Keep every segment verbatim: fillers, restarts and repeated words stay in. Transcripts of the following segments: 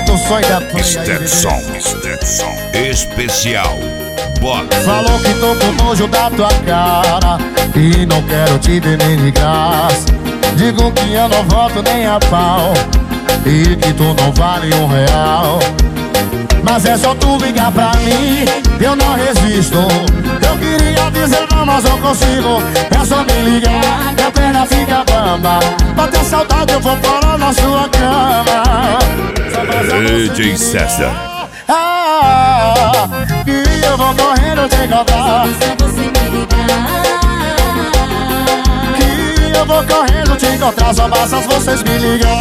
aumenta o som e da play. Stetson, Stetson especial. Bota. Falou que tô com nojo da tua cara e não quero te ver nem de graça. Digo que eu não volto nem a pau e que tu não vale um real. Mas é só tu ligar pra mim, eu não resisto. Eu queria dizer não, mas não consigo. É só me ligar que a perna fica bamba. Bater saudade eu vou parar na sua cama. D J César. Ah, e eu vou correndo te encontrar. Que eu vou correndo te encontrar, só basta vocês me ligar.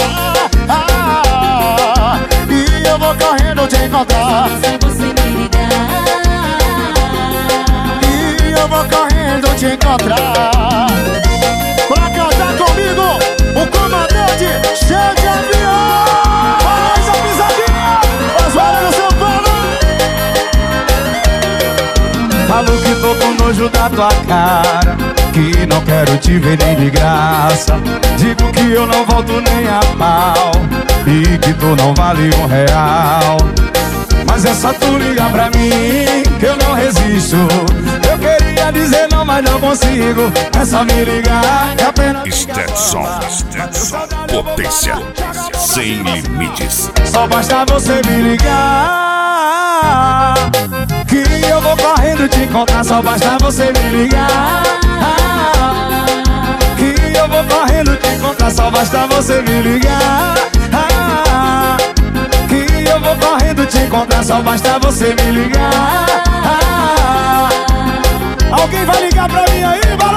Ah, e eu vou correndo te encontrar. E eu vou correndo te encontrar. Pra cantar comigo, o comandante cheio de avião. Faz a pisadinha, Osvaldo no São Paulo. Falo que tô com nojo da tua cara, que não quero te ver nem de graça. Digo que eu não volto nem a pau e que tu não vale um real. Mas é só tu ligar pra mim que eu não resisto. Eu queria dizer não, mas não consigo. É só me ligar que apenas Stetson, Stetson, potência sem limites. só basta você me ligar que eu vou correndo te encontrar. Só basta você me ligar que eu vou correndo te encontrar. Só basta você me ligar que eu vou correndo te encontrar. Só basta você me ligar. Alguém vai ligar pra mim aí, vai!